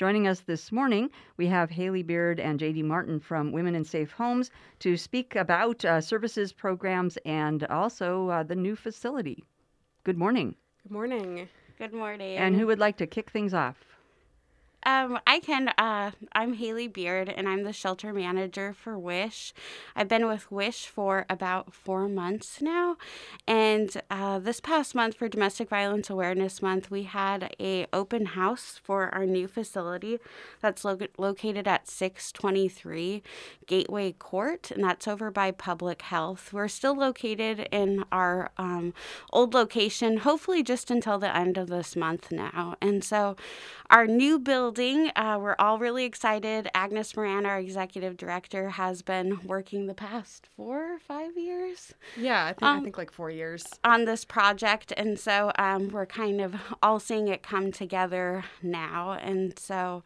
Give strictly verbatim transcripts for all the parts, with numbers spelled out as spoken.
Joining us this morning, we have Haley Beard and J D Martin from Women in Safe Homes to speak about uh, services, programs, and also uh, the new facility. Good morning. Good morning. Good morning. And who would like to kick things off? Um, I can. Uh, I'm Haley Beard, and I'm the shelter manager for WISH. I've been with WISH for about four months now, and uh, this past month for Domestic Violence Awareness Month, we had a open house for our new facility that's lo- located at six twenty-three Gateway Court, and that's over by Public Health. We're still located in our um, old location, hopefully just until the end of this month now, and so our new building. Uh, we're all really excited. Agnes Moran, our executive director, has been working the past four or five years. Yeah, I think um, I think like four years on this project, and so um, we're kind of all seeing it come together now. And so,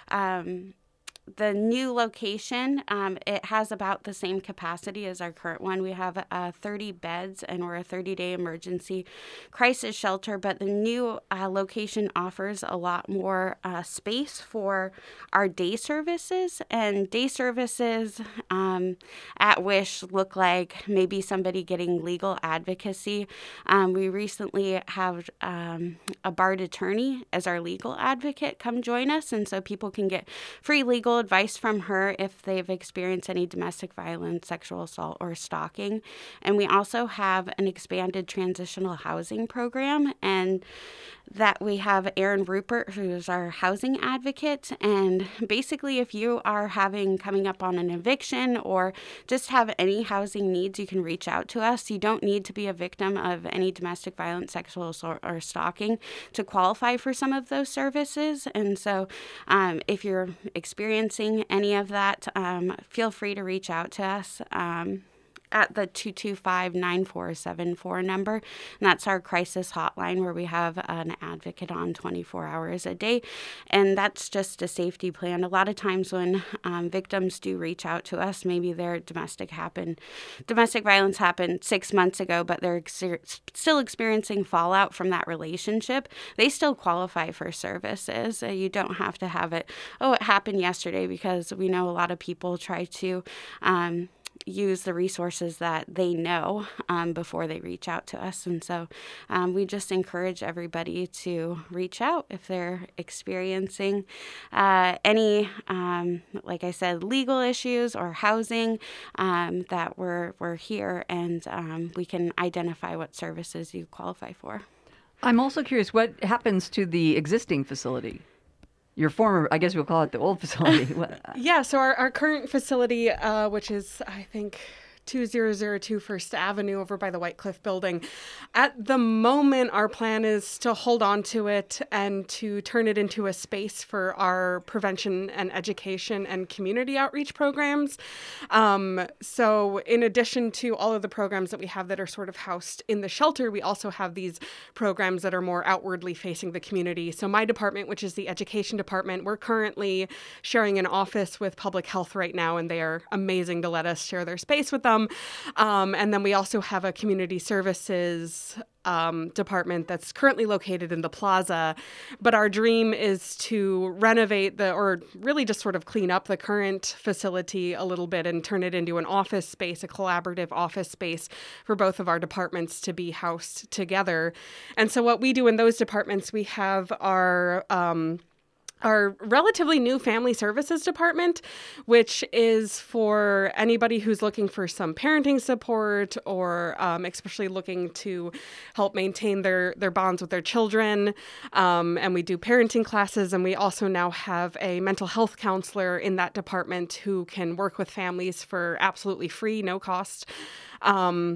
um, the new location, um, it has about the same capacity as our current one. We have uh, thirty beds, and we're a thirty-day emergency crisis shelter, but the new uh, location offers a lot more uh, space for our day services, and day services um, at WISH look like maybe somebody getting legal advocacy. Um, we recently have um, a barred attorney as our legal advocate come join us, and so people can get free legal advice from her if they've experienced any domestic violence, sexual assault, or stalking. And we also have an expanded transitional housing program, and that we have Erin Rupert, who's our housing advocate. And basically, if you are having coming up on an eviction or just have any housing needs, you can reach out to us. You don't need to be a victim of any domestic violence, sexual assault, or stalking to qualify for some of those services. And so um, if you're experiencing any of that, um, feel free to reach out to us. Um, at the two two five, nine four seven four number. And that's our crisis hotline where we have an advocate on twenty-four hours a day. And that's just a safety plan. A lot of times when um, victims do reach out to us, maybe their domestic happened, domestic violence happened six months ago, but they're ex- still experiencing fallout from that relationship, they still qualify for services. Uh, you don't have to have it, oh, it happened yesterday, because we know a lot of people try to um, use the resources that they know um, before they reach out to us. And so um, we just encourage everybody to reach out if they're experiencing uh, any, um, like I said, legal issues or housing, um, that we're, we're here, and um, we can identify what services you qualify for. I'm also curious, what happens to the existing facility? Your former, I guess we'll call it the old facility. Yeah, so our, our current facility, uh, which is, I think, two thousand two First Avenue over by the White Cliff building. At the moment, our plan is to hold on to it and to turn it into a space for our prevention and education and community outreach programs. Um, so in addition to all of the programs that we have that are sort of housed in the shelter, we also have these programs that are more outwardly facing the community. So my department, which is the education department, we're currently sharing an office with Public Health right now, and they are amazing to let us share their space with them. Um, and then we also have a community services um, department that's currently located in the plaza. But our dream is to renovate the, or really just sort of clean up the current facility a little bit and turn it into an office space, a collaborative office space for both of our departments to be housed together. And so what we do in those departments, we have our um, our relatively new family services department, which is for anybody who's looking for some parenting support or um, especially looking to help maintain their, their bonds with their children. Um, and we do parenting classes, and we also now have a mental health counselor in that department who can work with families for absolutely free, no cost. Um,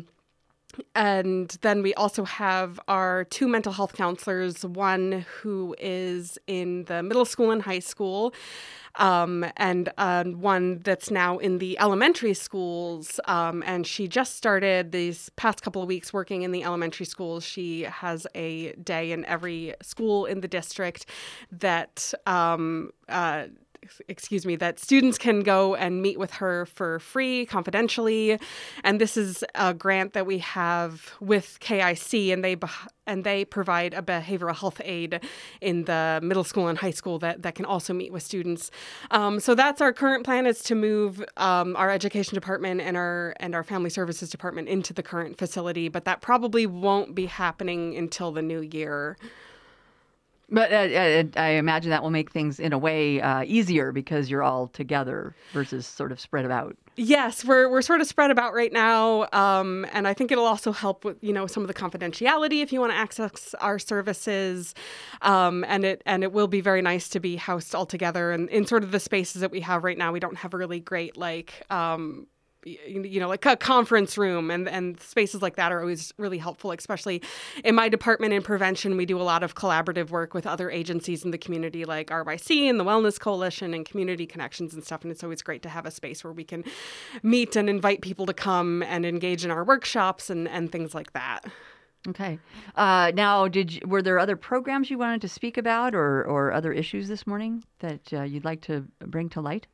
And then we also have our two mental health counselors, one who is in the middle school and high school, um, and uh, one that's now in the elementary schools. Um, and she just started these past couple of weeks working in the elementary schools. She has a day in every school in the district that um, uh, excuse me, that students can go and meet with her for free, confidentially. And this is a grant that we have with K I C, and they and they provide a behavioral health aide in the middle school and high school that, that can also meet with students. Um, so that's our current plan, is to move um, our education department and our and our family services department into the current facility, but that probably won't be happening until the new year. But uh, I imagine that will make things, in a way, uh, easier because you're all together versus sort of spread about. Yes, we're we're sort of spread about right now, um, and I think it'll also help with, you know, some of the confidentiality if you want to access our services, um, and it and it will be very nice to be housed all together. And in sort of the spaces that we have right now, we don't have a really great like. Um, you know, like a conference room, and, and spaces like that are always really helpful, especially in my department in prevention. We do a lot of collaborative work with other agencies in the community like R Y C and the Wellness Coalition and Community Connections and stuff. And it's always great to have a space where we can meet and invite people to come and engage in our workshops and, and things like that. Okay. Uh, now, did you, were there other programs you wanted to speak about, or, or other issues this morning that uh, you'd like to bring to light?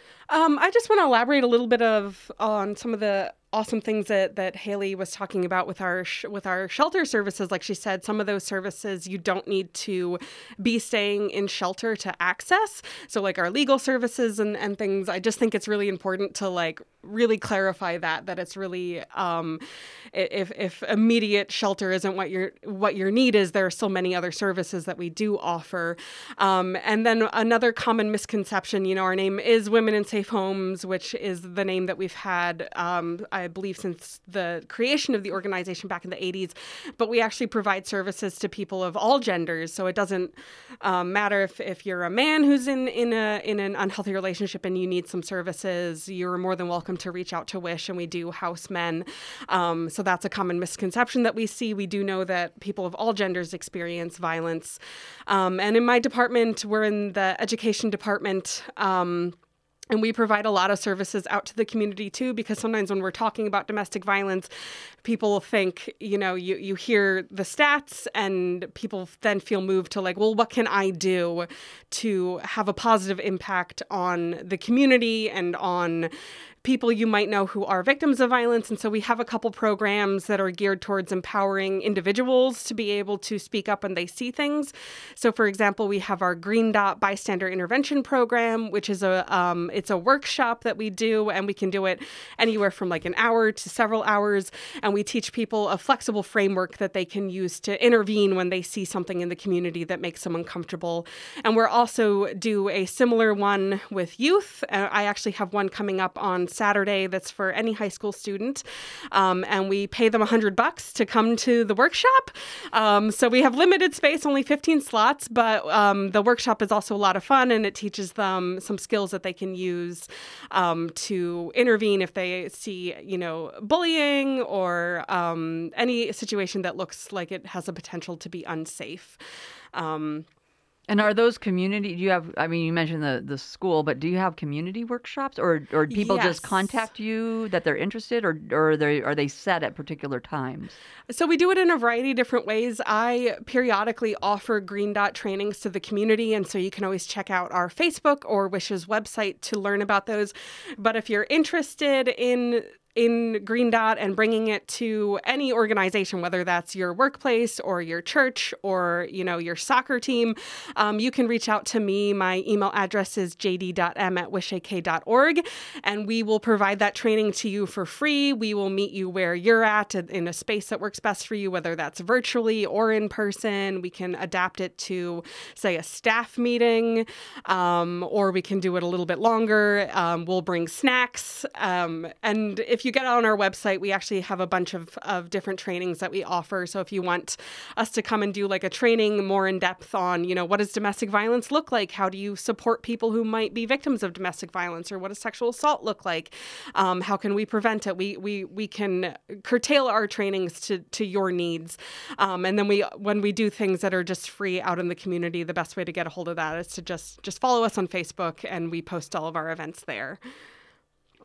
Um, I just want to elaborate a little bit of on some of the awesome things that, that Haley was talking about with our sh- with our shelter services. Like she said, some of those services you don't need to be staying in shelter to access. So like our legal services and, and things, I just think it's really important to like really clarify that, that it's really, um, if, if immediate shelter isn't what your, what your need is, there are so many other services that we do offer. Um, and then another common misconception, you know, our name is Women in Safe Homes, which is the name that we've had, um, I believe, since the creation of the organization back in the eighties, but we actually provide services to people of all genders. So it doesn't um, matter if, if you're a man who's in, in a in an unhealthy relationship and you need some services, you're more than welcome to reach out to WISH, and we do house men. Um, so that's a common misconception that we see. We do know that people of all genders experience violence. Um, and in my department, we're in the education department. Um, And we provide a lot of services out to the community, too, because sometimes when we're talking about domestic violence, people think, you know, you, you hear the stats and people then feel moved to like, well, what can I do to have a positive impact on the community and on people you might know who are victims of violence. And so we have a couple programs that are geared towards empowering individuals to be able to speak up when they see things. So, for example, we have our Green Dot Bystander Intervention Program, which is a um, it's a workshop that we do, and we can do it anywhere from like an hour to several hours. And we teach people a flexible framework that they can use to intervene when they see something in the community that makes them uncomfortable. And we're also do a similar one with youth. Uh, I actually have one coming up on Saturday that's for any high school student, um, and we pay them a hundred bucks to come to the workshop. Um, so we have limited space, only fifteen slots, but um, the workshop is also a lot of fun, and it teaches them some skills that they can use um, to intervene if they see, you know, bullying or um, any situation that looks like it has a potential to be unsafe. Um, And are those community, do you have, I mean, you mentioned the, the school, but do you have community workshops, or, or people Yes. just contact you that they're interested, or, or are they, are they set at particular times? So we do it in a variety of different ways. I periodically offer Green Dot trainings to the community, and so you can always check out our Facebook or WISH's website to learn about those. But if you're interested in in Green Dot and bringing it to any organization, whether that's your workplace or your church or, you know, your soccer team, um, you can reach out to me. My email address is j d dot m at wish a k dot org, and we will provide that training to you for free. We will meet you where you're at in a space that works best for you, whether that's virtually or in person. We can adapt it to, say, a staff meeting, um, or we can do it a little bit longer. Um, we'll bring snacks. Um, and if you get on our website, we actually have a bunch of, of different trainings that we offer. So if you want us to come and do like a training more in depth on, you know, what does domestic violence look like? How do you support people who might be victims of domestic violence? Or what does sexual assault look like? Um, how can we prevent it? We we we can curtail our trainings to, to your needs. Um, and then we when we do things that are just free out in the community, the best way to get a hold of that is to just, just follow us on Facebook, and we post all of our events there.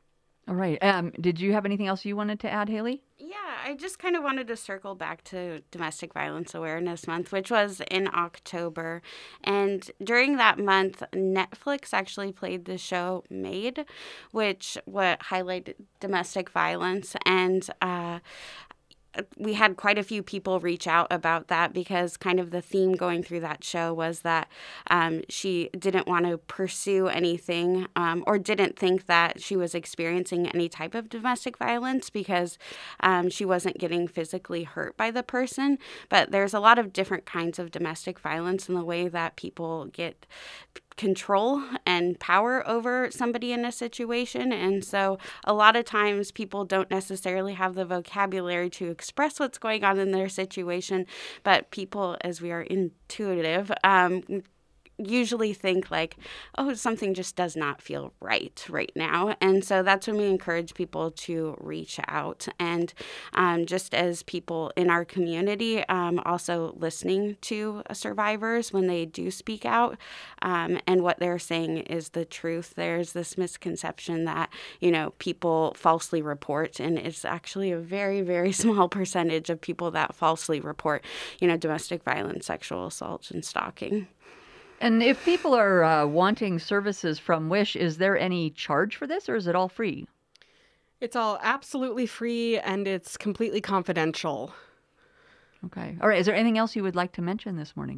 All right. Um, did you have anything else you wanted to add, Haley? Yeah, I just kind of wanted to circle back to Domestic Violence Awareness Month, which was in October. And during that month, Netflix actually played the show Made, which what highlighted domestic violence. And uh, we had quite a few people reach out about that because kind of the theme going through that show was that um, she didn't want to pursue anything um, or didn't think that she was experiencing any type of domestic violence because um, she wasn't getting physically hurt by the person. But there's a lot of different kinds of domestic violence in the way that people get control and power over somebody in a situation. And so a lot of times people don't necessarily have the vocabulary to express what's going on in their situation, but people, as we are intuitive, um, usually think like, oh, something just does not feel right right now. And so that's when we encourage people to reach out. And um, just as people in our community, um, also listening to survivors when they do speak out um, and what they're saying is the truth. There's this misconception that, you know, people falsely report, and it's actually a very, very small percentage of people that falsely report, you know, domestic violence, sexual assault, and stalking. And if people are uh, wanting services from WISH, is there any charge for this, or is it all free? It's all absolutely free, and it's completely confidential. Okay. All right. Is there anything else you would like to mention this morning?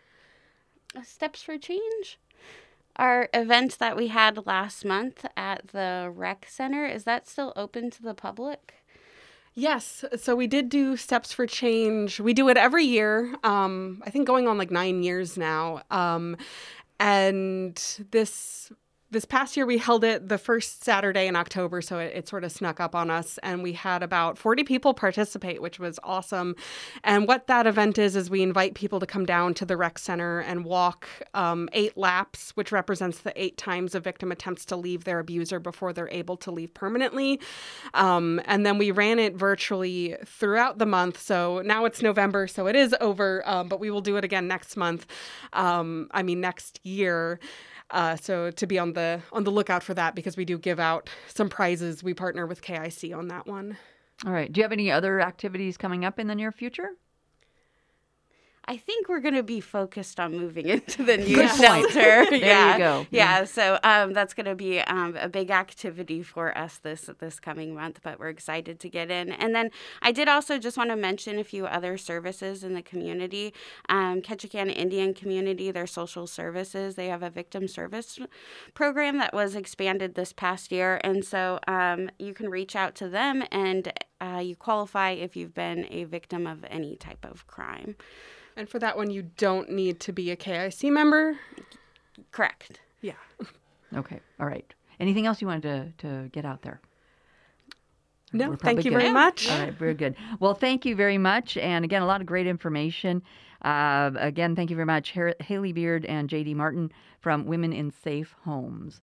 Steps for Change. Our event that we had last month at the rec center, is that still open to the public? Yes. So we did do Steps for Change. We do it every year. Um, I think going on like nine years now. Um, and this this past year we held it the first Saturday in October, so it, it sort of snuck up on us. And we had about forty people participate, which was awesome. And what that event is, is we invite people to come down to the rec center and walk um, eight laps, which represents the eight times a victim attempts to leave their abuser before they're able to leave permanently. Um, and then we ran it virtually throughout the month. So now it's November, so it is over, um, but we will do it again next month. Um, I mean, next year. Uh, so to be on the on the lookout for that, because we do give out some prizes. We partner with K I C on that one. All right. Do you have any other activities coming up in the near future? I think we're going to be focused on moving into the new Good point. shelter. There yeah. you go. Yeah. So um, that's going to be um, a big activity for us this this coming month, but we're excited to get in. And then I did also just want to mention a few other services in the community. Um, Ketchikan Indian Community, their social services, they have a victim service program that was expanded this past year. And so um, you can reach out to them and uh, you qualify if you've been a victim of any type of crime. And for that one, you don't need to be a K I C member. Correct. Yeah. Okay. All right. Anything else you wanted to, to get out there? No, We're thank you good. very much. All right, very good. Well, thank you very much. And again, a lot of great information. Uh, again, thank you very much, Har- Haley Beard and J D Martin from Women in Safe Homes.